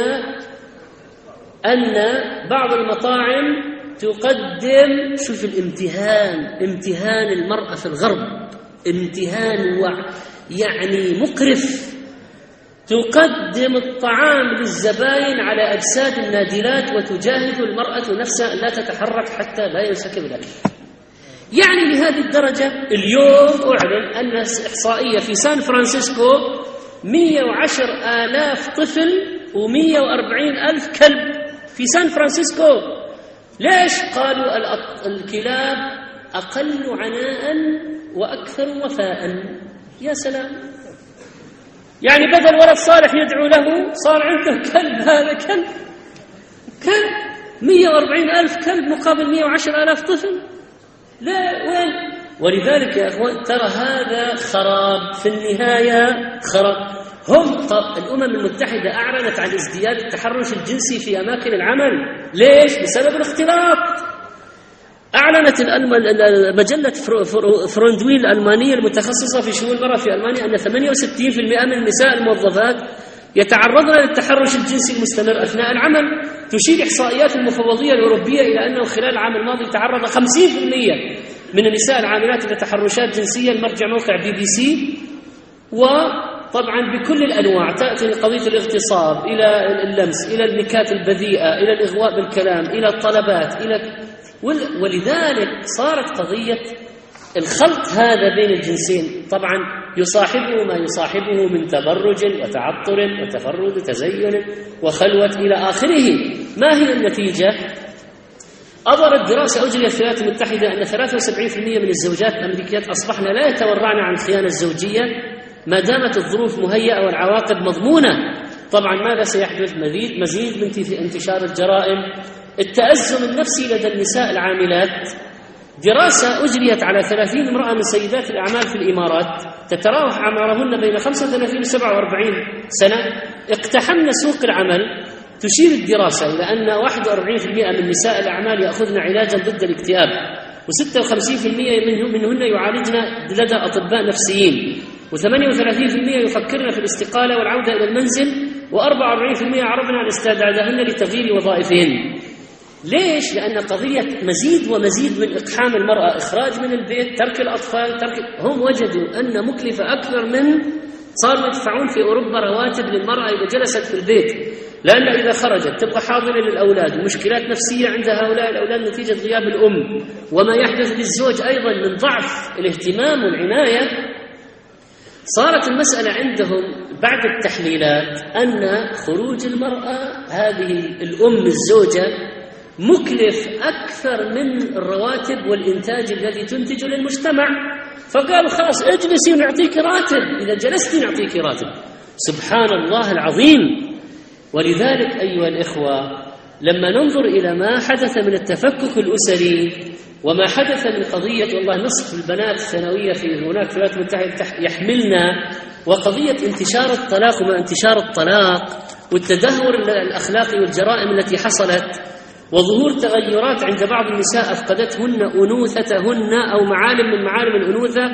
أن بعض المطاعم تقدم، شوف امتهان المرأة في الغرب، امتهان يعني مقرف، تقدم الطعام للزبائن على أجساد النادلات وتجاهد المرأة نفسها لا تتحرك حتى لا ينسكب الأكل. يعني لهذه الدرجة اليوم أعلن أن إحصائية في سان فرانسيسكو 110,000 طفل و140,000 كلب في سان فرانسيسكو. ليش؟ قالوا الكلاب أقل عناء وأكثر وفاء. يا سلام، يعني بدل ولد صالح يدعو له صار عنده كلب. هذا كلب 140,000 كلب مقابل 110,000 طفل. لا وين؟ ولذلك يا أخوان ترى هذا خراب في النهاية، خراب. الأمم المتحدة أعلنت عن ازدياد التحرش الجنسي في أماكن العمل. ليش؟ بسبب الاختلاط. أعلنت مجلة فروندويل الألمانية المتخصصة في شؤون المرأة في ألمانيا أن 68% من النساء الموظفات يتعرضن للتحرش الجنسي المستمر أثناء العمل. تشير إحصائيات المفوضية الأوروبية إلى أنه خلال العام الماضي تعرض 50% من النساء العاملات إلى تحرشات جنسية. المرجع موقع BBC. وطبعا بكل الأنواع، تأتي قضية الاغتصاب إلى اللمس إلى النكات البذيئة إلى الإغواء بالكلام إلى الطلبات ولذلك صارت قضية الخلط هذا بين الجنسين طبعا يصاحبه ما يصاحبه من تبرج وتعطر وتفرد وتزين وخلوة إلى آخره. ما هي النتيجة؟ أظهرت دراسة أجريت في الولايات المتحدة أن 73% من الزوجات الأمريكيات أصبحن لا يتورعن عن الخيانة الزوجية ما دامت الظروف مهيئة والعواقب مضمونة. طبعا ماذا سيحدث؟ مزيد من انتشار الجرائم، التأزم النفسي لدى النساء العاملات. دراسة أجريت على 30 امرأة من سيدات الأعمال في الإمارات تتراوح أعمارهن بين 35 و 47 سنة اقتحمن سوق العمل. تشير الدراسة إلى أن 41% من نساء الأعمال يأخذن علاجا ضد الاكتئاب، و56% منهن يعالجن لدى أطباء نفسيين، و38% يفكرن في الاستقالة والعودة إلى المنزل، و44% عرضن عن استعدادهن لتغيير وظائفهن. ليش؟ لأن قضية مزيد ومزيد من إقحام المرأة، إخراج من البيت، ترك الأطفال، هم وجدوا أن مكلفة أكثر من صاروا يدفعون في أوروبا رواتب للمرأة إذا جلست في البيت، لأن إذا خرجت تبقى حاضنة للأولاد، ومشكلات نفسية عند هؤلاء الأولاد نتيجة غياب الأم، وما يحدث للزوج أيضا من ضعف الاهتمام والعناية. صارت المسألة عندهم بعد التحليلات أن خروج المرأة هذه الأم الزوجة مكلف أكثر من الرواتب والإنتاج الذي تنتج للمجتمع، فقالوا خلاص اجلسي ونعطيك راتب، إذا جلستي نعطيك راتب. سبحان الله العظيم. ولذلك أيها الإخوة، لما ننظر إلى ما حدث من التفكك الأسري وما حدث من قضية والله نصف البنات الثانوية في هناك في الولايات المتحدة يحملنا، وقضية انتشار الطلاق وما انتشار الطلاق والتدهور الأخلاقي والجرائم التي حصلت، وظهور تغيرات عند بعض النساء أفقدتهن أنوثتهن أو معالم من معالم الأنوثة.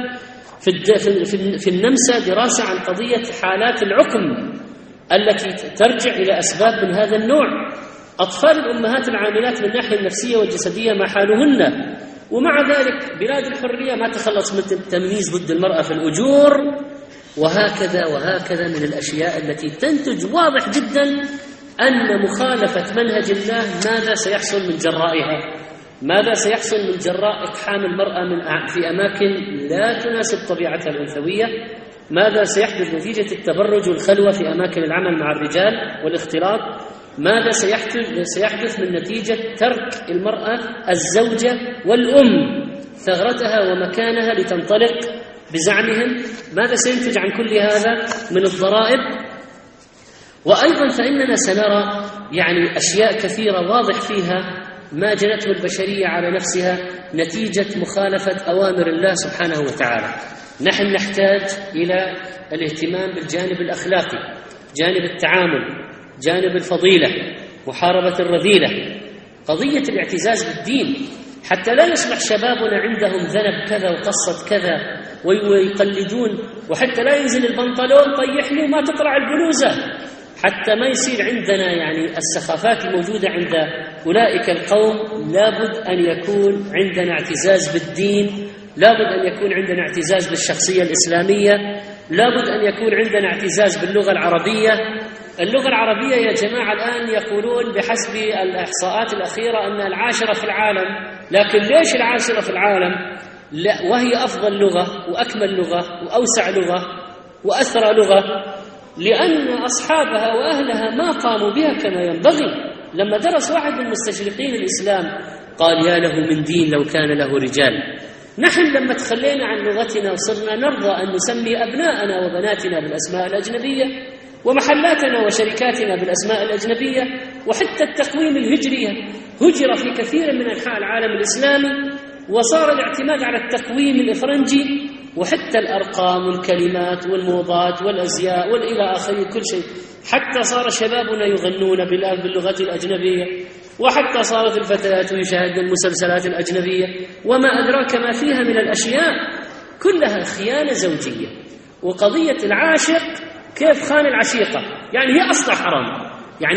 في النمسا دراسة عن قضية حالات العقم التي ترجع إلى أسباب من هذا النوع. أطفال الأمهات العاملات من الناحية النفسية والجسدية ما حالهن، ومع ذلك بلاد الحرية ما تخلص من التمييز ضد المرأة في الأجور، وهكذا وهكذا من الأشياء التي تنتج واضح جدا أن مخالفة منهج الله ماذا سيحصل من جرائها، ماذا سيحصل من جراء إقحام المرأة في أماكن لا تناسب طبيعتها الأنثوية، ماذا سيحدث نتيجة التبرج والخلوة في أماكن العمل مع الرجال والاختلاط، ماذا سيحدث من نتيجة ترك المرأة الزوجة والأم ثغرتها ومكانها لتنطلق بزعمهم، ماذا سينتج عن كل هذا من الضرائب. وأيضا فإننا سنرى يعني أشياء كثيرة واضح فيها ما جنته البشرية على نفسها نتيجة مخالفة أوامر الله سبحانه وتعالى. نحن نحتاج إلى الاهتمام بالجانب الأخلاقي، جانب التعامل، جانب الفضيلة، محاربة الرذيلة، قضية الاعتزاز بالدين، حتى لا يصبح شبابنا عندهم ذنب كذا وقصة كذا ويقلدون، وحتى لا ينزل البنطلون طيح له ما تطلع البلوزة، حتى ما يصير عندنا يعني السخافات الموجودة عند أولئك القوم. لابد أن يكون عندنا اعتزاز بالدين، لابد أن يكون عندنا اعتزاز بالشخصية الإسلامية، لابد أن يكون عندنا اعتزاز باللغة العربية. اللغة العربية يا جماعة الآن يقولون بحسب الإحصاءات الأخيرة أنها العاشرة في العالم، لكن ليش العاشرة في العالم؟ لا، وهي أفضل لغة وأكمل لغة وأوسع لغة وأثرى لغة، لأن أصحابها وأهلها ما قاموا بها كما ينبغي. لما درس واحد من مستشرقين الإسلام قال يا له من دين لو كان له رجال. نحن لما تخلينا عن لغتنا وصرنا نرضى أن نسمي أبناءنا وبناتنا بالأسماء الأجنبية، ومحلاتنا وشركاتنا بالأسماء الأجنبية، وحتى التقويم الهجرية هجر في كثير من أنحاء العالم الإسلامي، وصار الاعتماد على التقويم الإفرنجي، وحتى الأرقام والكلمات والموضات والأزياء والإلى آخره كل شيء، حتى صار شبابنا يغنون باللغة الأجنبية، وحتى صارت الفتيات يشاهدن المسلسلات الأجنبية، وما أدراك ما فيها من الأشياء، كلها خيانة زوجية. وقضية العاشق كيف خان العشيقة، يعني هي أصلا حرام،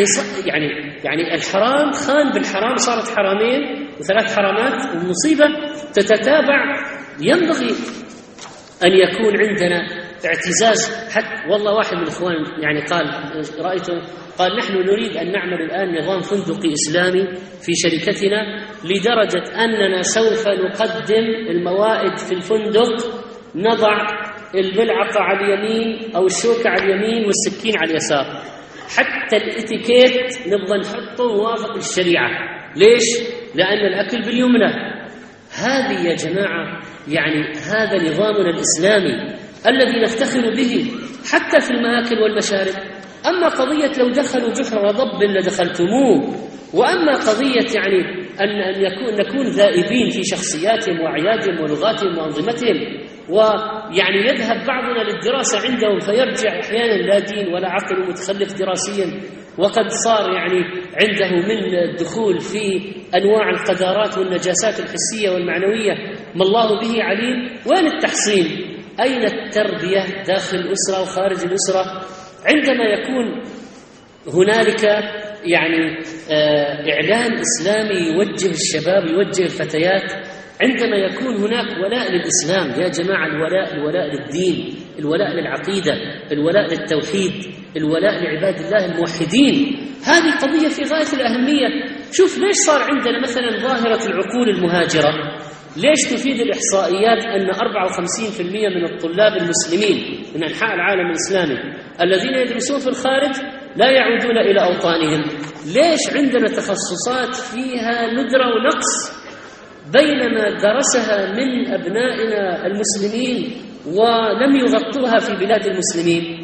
يعني الحرام خان بالحرام، صارت حرامين وثلاث حرامات، والمصيبة تتتابع. ينبغي أن يكون عندنا اعتزاز. حتى والله واحد من الإخوان يعني قال رأيته قال نحن نريد أن نعمل الآن نظام فندقي إسلامي في شركتنا، لدرجة أننا سوف نقدم الموائد في الفندق، نضع الملعقة على اليمين أو الشوكة على اليمين والسكين على اليسار، حتى الاتيكيت نبغى نحطه موافق للشريعة. ليش؟ لأن الأكل باليمنى. هذه يا جماعة يعني هذا نظامنا الإسلامي الذي نفتخر به حتى في المآكل والمشارب. أما قضية لو دخلوا جحر وضب لدخلتموه، وأما قضية يعني أن نكون ذائبين في شخصياتهم وأعيادهم ولغاتهم وأنظمتهم، ويعني يذهب بعضنا للدراسة عندهم فيرجع أحيانا لا دين ولا عقل ومتخلف دراسيا، وقد صار يعني عنده من الدخول في أنواع القذارات والنجاسات الحسية والمعنوية ما الله به عليم. وين التحصين؟ أين التربية داخل الأسرة وخارج الأسرة؟ عندما يكون هنالك يعني إعلام إسلامي يوجه الشباب يوجه الفتيات، عندما يكون هناك ولاء للإسلام، يا جماعة الولاء للدين، الولاء للعقيدة، الولاء للتوحيد، الولاء لعباد الله الموحدين، هذه قضية في غاية الأهمية. شوف ليش صار عندنا مثلا ظاهرة العقول المهاجرة؟ ليش تفيد الإحصائيات أن 54% من الطلاب المسلمين من أنحاء العالم الإسلامي الذين يدرسون في الخارج لا يعودون إلى أوطانهم؟ ليش عندنا تخصصات فيها ندرة ونقص بينما درسها من أبنائنا المسلمين ولم يغطوها في بلاد المسلمين؟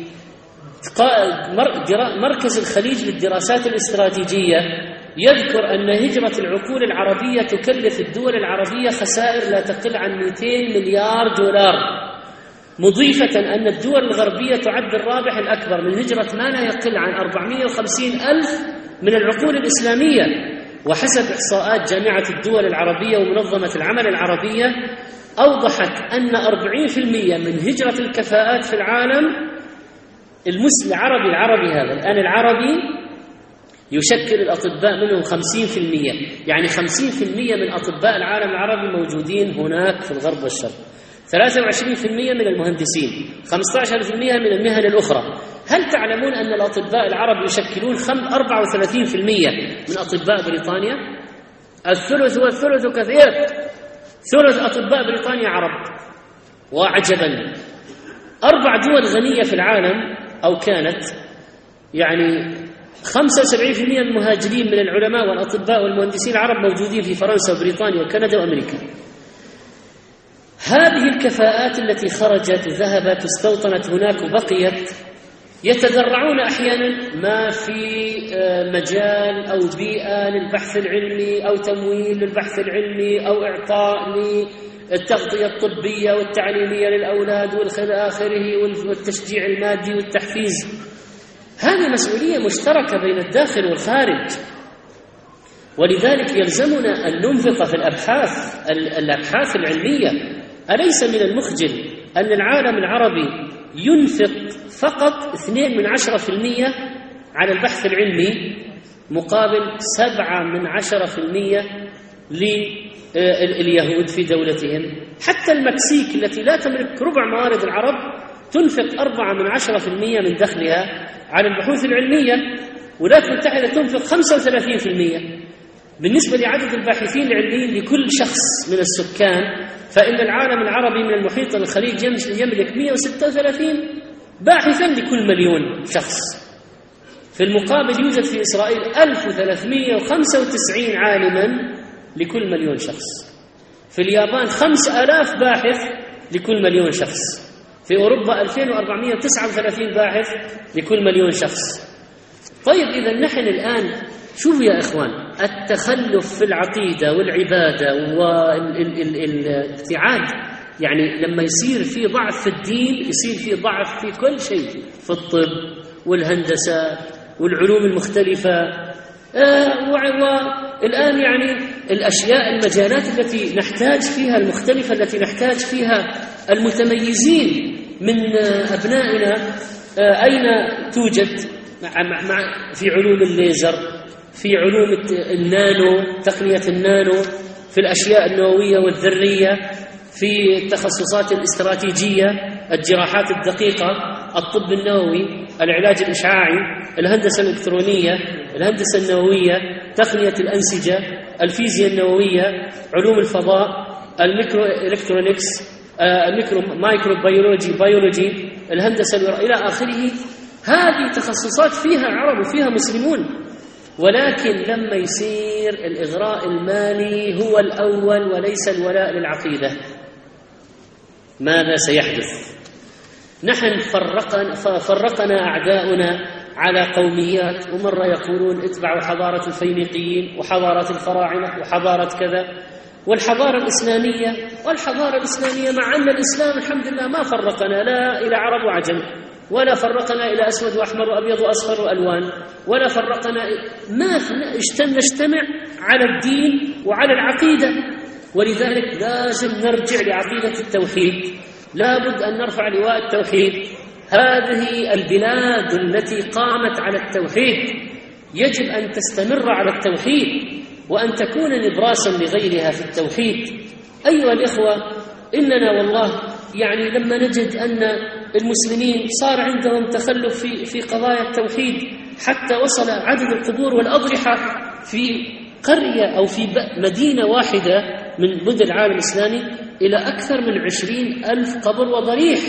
مركز الخليج للدراسات الاستراتيجية يذكر أن هجرة العقول العربية تكلف الدول العربية خسائر لا تقل عن 200 مليار دولار، مضيفة أن الدول الغربية تعد الرابح الأكبر من هجرة ما لا يقل عن 450 ألف من العقول الإسلامية. وحسب إحصاءات جامعة الدول العربية ومنظمة العمل العربية أوضحت أن 40% من هجرة الكفاءات في العالم العربي هذا الآن العربي يشكل الأطباء منهم 50%، يعني 50% من أطباء العالم العربي موجودين هناك في الغرب والشرق، 23% من المهندسين، 15% من المهن الأخرى. هل تعلمون أن الأطباء العرب يشكلون 34% من أطباء بريطانيا؟ الثلث والثلث كثير، ثلث أطباء بريطانيا عرب. وعجبا 4 دول غنية في العالم أو كانت يعني 75% من المهاجرين من العلماء والأطباء والمهندسين العرب موجودين في فرنسا وبريطانيا وكندا وأمريكا. هذه الكفاءات التي خرجت ذهبت واستوطنت هناك وبقيت، يتذرعون أحيانا ما في مجال أو بيئة للبحث العلمي أو تمويل للبحث العلمي أو إعطاء للتغطية الطبية والتعليمية للأولاد والى آخره والتشجيع المادي والتحفيز. هذه مسؤولية مشتركة بين الداخل والخارج، ولذلك يلزمنا أن ننفق في الأبحاث العلمية. أليس من المخجل أن العالم العربي ينفق فقط 2% على البحث العلمي مقابل 7% لليهود في دولتهم؟ حتى المكسيك التي لا تملك ربع موارد العرب تنفق 4% من دخلها على البحوث العلمية، والولايات المتحدة تنفق 35%. بالنسبة لعدد الباحثين العلميين لكل شخص من السكان، فإن العالم العربي من المحيط للخليج يملك 136 باحثا لكل مليون شخص. في المقابل يوجد في إسرائيل 1395 عالما لكل مليون شخص. في اليابان 5000 باحث لكل مليون شخص. في أوروبا 2439 باحث لكل مليون شخص. طيب إذا نحن الآن شوفوا يا إخوان، التخلف في العقيدة والعبادة والابتعاد، يعني لما يصير في ضعف في الدين يصير في ضعف في كل شيء، في الطب والهندسة والعلوم المختلفة. والآن يعني الأشياء المجالات التي نحتاج فيها المختلفة التي نحتاج فيها المتميزين من أبنائنا أين توجد؟ في علوم الليزر، في علوم النانو، تقنية النانو، في الأشياء النووية والذرية، في التخصصات الاستراتيجية، الجراحات الدقيقة، الطب النووي، العلاج الإشعاعي، الهندسة الإلكترونية، الهندسة النووية، تقنية الأنسجة، الفيزياء النووية، علوم الفضاء، الميكرو إلكترونيكس، مايكرو بيولوجي، الهندسة إلى آخره. هذه تخصصات فيها عرب وفيها مسلمون، ولكن لما يصير الإغراء المالي هو الأول وليس الولاء للعقيدة، ماذا سيحدث؟ نحن فرقنا أعداؤنا على قوميات، ومرة يقولون اتبعوا حضارة الفينيقيين وحضارة الفراعنة وحضارة كذا والحضارة الإسلامية، مع أن الإسلام الحمد لله ما فرقنا لا إلى عرب وعجم، ولا فرقنا إلى أسود وأحمر وأبيض وأصفر وألوان، ولا فرقنا، ما نجتمع على الدين وعلى العقيدة. ولذلك لازم نرجع لعقيدة التوحيد، لابد أن نرفع لواء التوحيد. هذه البلاد التي قامت على التوحيد يجب أن تستمر على التوحيد وأن تكون نبراسا لغيرها في التوحيد. أيها الإخوة، إننا والله يعني لما نجد أن المسلمين صار عندهم تخلف في قضايا التوحيد، حتى وصل عدد القبور والأضرحة في قرية أو في مدينة واحدة من مدن العالم الإسلامي إلى أكثر من 20,000 قبر وضريح،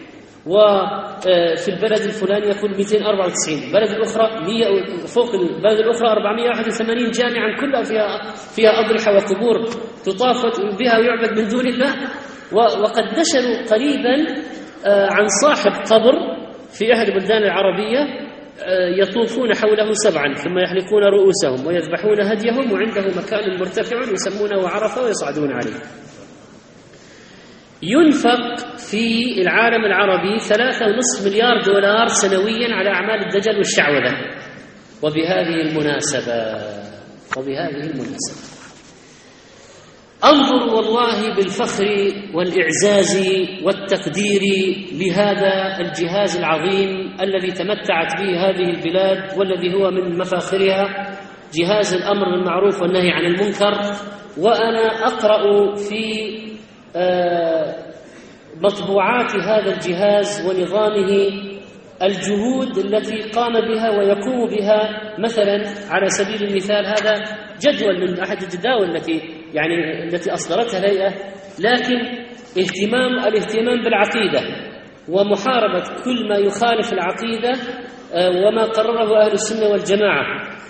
وفي البلد الفلاني يقول 294، البلد الأخرى 100، فوق البلد الأخرى 481 جامعا كلها فيها أضرحة وقبور تطاف بها ويعبد من دون الله. وقد نشروا قريبا عن صاحب قبر في أحد البلدان العربية يطوفون حوله 7 ثم يحلقون رؤوسهم ويذبحون هديهم، وعنده مكان مرتفع يسمونه عرفة ويصعدون عليه. ينفق في العالم العربي 3.5 مليار دولار سنويا على أعمال الدجل والشعوذة. وبهذه المناسبة أنظر والله بالفخر والإعزاز والتقدير لهذا الجهاز العظيم الذي تمتعت به هذه البلاد والذي هو من مفاخرها، جهاز الأمر بالمعروف والنهي عن المنكر. وأنا أقرأ في مطبوعات هذا الجهاز ونظامه الجهود التي قام بها ويقوم بها. مثلا على سبيل المثال هذا جدول من أحد الجداول التي أصدرتها الهيئة، لكن الاهتمام بالعقيدة ومحاربة كل ما يخالف العقيدة وما قرره أهل السنة والجماعة،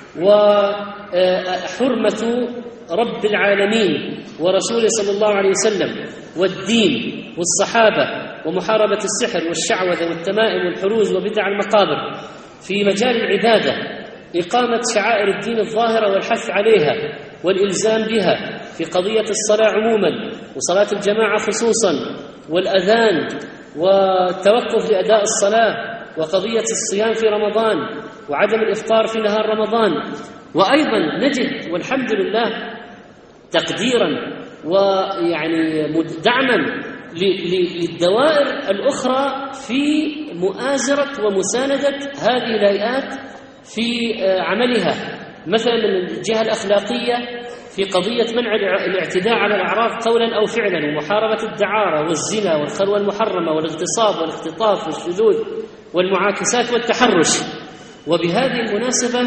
وحرمة رب العالمين ورسوله صلى الله عليه وسلم والدين والصحابة، ومحاربة السحر والشعوذة والتمائم والحروز وبدع المقابر. في مجال العبادة إقامة شعائر الدين الظاهرة والحث عليها والإلزام بها، في قضية الصلاة عموما وصلاة الجماعة خصوصا، والأذان والتوقف لأداء الصلاة، وقضية الصيام في رمضان وعدم الإفطار في نهار رمضان. وأيضا نجد والحمد لله تقديرا دعما للدوائر الأخرى في مؤازرة ومساندة هذه الهيئات في عملها. مثلا من الجهة الأخلاقية في قضية منع الاعتداء على الأعراض قولا أو فعلا، ومحاربة الدعارة والزنا والخلوة المحرمة والاغتصاب والاختطاف والشذوذ والمعاكسات والتحرش. وبهذه المناسبة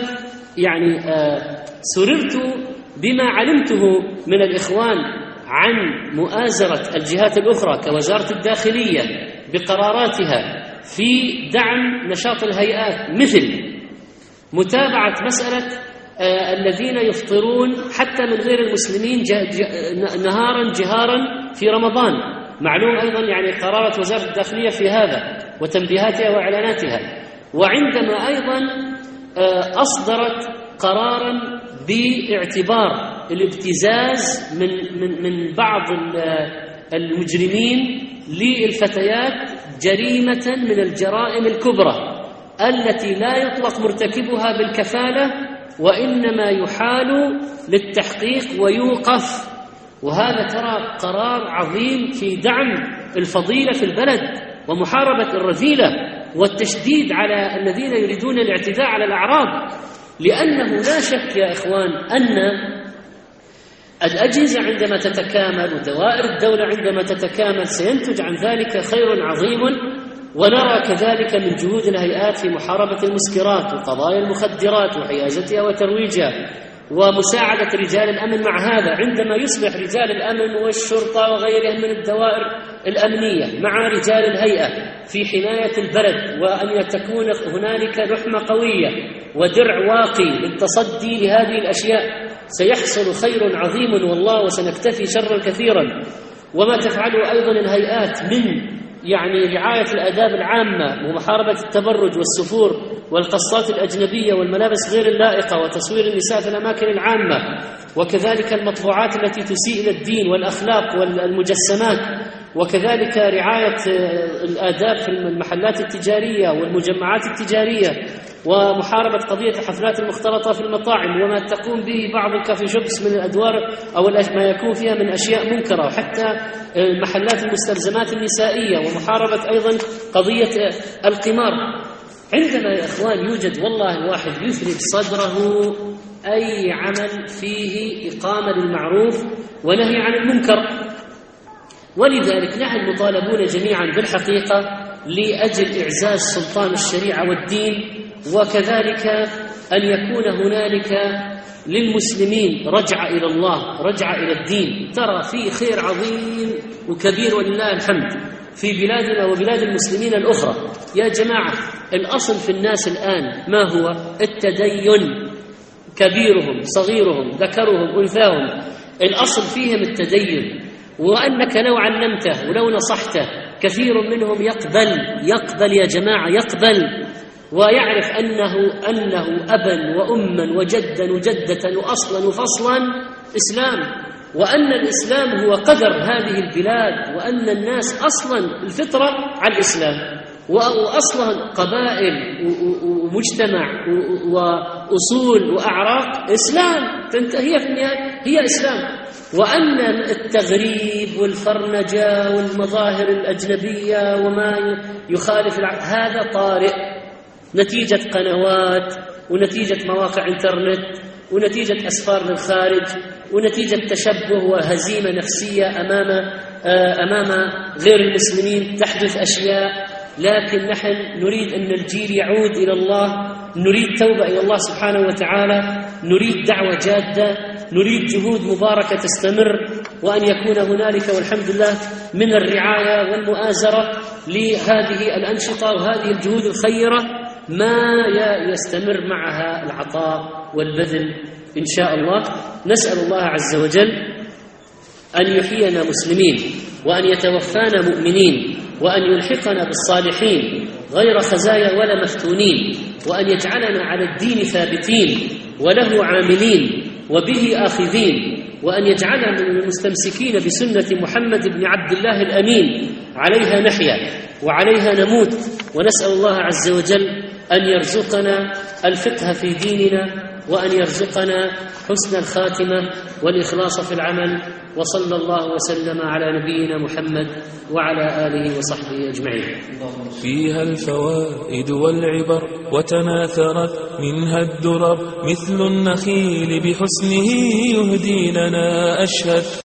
سررت بما علمته من الإخوان عن مؤازرة الجهات الأخرى كوزارة الداخلية بقراراتها في دعم نشاط الهيئات، مثل متابعة مسألة الذين يفطرون حتى من غير المسلمين نهارا جهارا في رمضان. معلوم أيضا قرارات وزارة الداخلية في هذا وتنبيهاتها وإعلاناتها. وعندما أيضا أصدرت قرارا باعتبار الابتزاز من بعض المجرمين للفتيات جريمة من الجرائم الكبرى التي لا يطلق مرتكبها بالكفالة، وإنما يحال للتحقيق ويوقف. وهذا ترى قرار عظيم في دعم الفضيلة في البلد ومحاربة الرذيلة والتشديد على الذين يريدون الاعتداء على الأعراض. لأنه لا شك يا إخوان أن الأجهزة عندما تتكامل ودوائر الدولة عندما تتكامل سينتج عن ذلك خير عظيم. ونرى كذلك من جهود الهيئات في محاربة المسكرات وقضايا المخدرات وحيازتها وترويجها ومساعدة رجال الأمن مع هذا، عندما يصبح رجال الأمن والشرطة وغيرهم من الدوائر الأمنية مع رجال الهيئة في حماية البلد، وأن تكون هنالك لحمة قوية ودرع واقي للتصدي لهذه الأشياء، سيحصل خير عظيم والله، وسنكتفي شرا كثيرا. وما تفعله أيضا الهيئات من رعاية الآداب العامة ومحاربة التبرج والسفور والقصات الأجنبية والملابس غير اللائقة وتصوير النساء في الأماكن العامة، وكذلك المطبوعات التي تسيء إلى الدين والأخلاق والمجسمات وكذلك رعاية الآداب في المحلات التجارية والمجمعات التجارية، ومحاربة قضية الحفلات المختلطة في المطاعم وما تقوم به بعض الكافي شوبس من الأدوار أو ما يكون فيها من أشياء منكرة، وحتى محلات المستلزمات النسائية، ومحاربة أيضا قضية القمار. عندما يا إخوان يوجد والله الواحد يفرد صدره أي عمل فيه إقامة للمعروف ونهي عن المنكر. ولذلك نحن مطالبون جميعا بالحقيقة لأجل إعزاز سلطان الشريعة والدين، وكذلك أن يكون هنالك للمسلمين رجعة إلى الله، رجعة إلى الدين. ترى في خير عظيم وكبير ولله الحمد في بلادنا وبلاد المسلمين الأخرى. يا جماعة الأصل في الناس الآن ما هو؟ التدين، كبيرهم صغيرهم ذكرهم أنثاهم، الأصل فيهم التدين. وأنك لو علمته ولو نصحته كثير منهم يقبل يا جماعة، يقبل ويعرف أنه أبا وأما وجدا وجدة وأصلا وفصلا إسلام، وأن الإسلام هو قدر هذه البلاد، وأن الناس أصلا الفطرة على الإسلام، وأصلا قبائل ومجتمع وأصول وأعراق إسلام تنتهي في النهاية هي إسلام. وأن التغريب والفرنجة والمظاهر الأجنبية وما يخالف هذا طارئ نتيجة قنوات ونتيجة مواقع انترنت ونتيجة أسفار للخارج ونتيجة تشبه وهزيمة نفسية أمام غير المسلمين تحدث أشياء. لكن نحن نريد أن الجيل يعود إلى الله، نريد توبة إلى الله سبحانه وتعالى، نريد دعوة جادة، نريد جهود مباركة تستمر، وأن يكون هنالك والحمد لله من الرعاية والمؤازرة لهذه الأنشطة وهذه الجهود الخيرة ما يستمر معها العطاء والبذل إن شاء الله. نسأل الله عز وجل أن يحيينا مسلمين، وأن يتوفانا مؤمنين، وأن يلحقنا بالصالحين غير خزايا ولا مفتونين، وأن يجعلنا على الدين ثابتين وله عاملين وبه آخذين، وأن يجعلنا من المستمسكين بسنة محمد بن عبد الله الأمين عليها نحيا وعليها نموت. ونسأل الله عز وجل أن يرزقنا الفقه في ديننا، وأن يرزقنا حسن الخاتمة والإخلاص في العمل. وصلى الله وسلم على نبينا محمد وعلى آله وصحبه أجمعين. فيها الفوائد والعبر وتناثرت منها الدرر، مثل النخيل بحسنه يهدي لنا أشهد.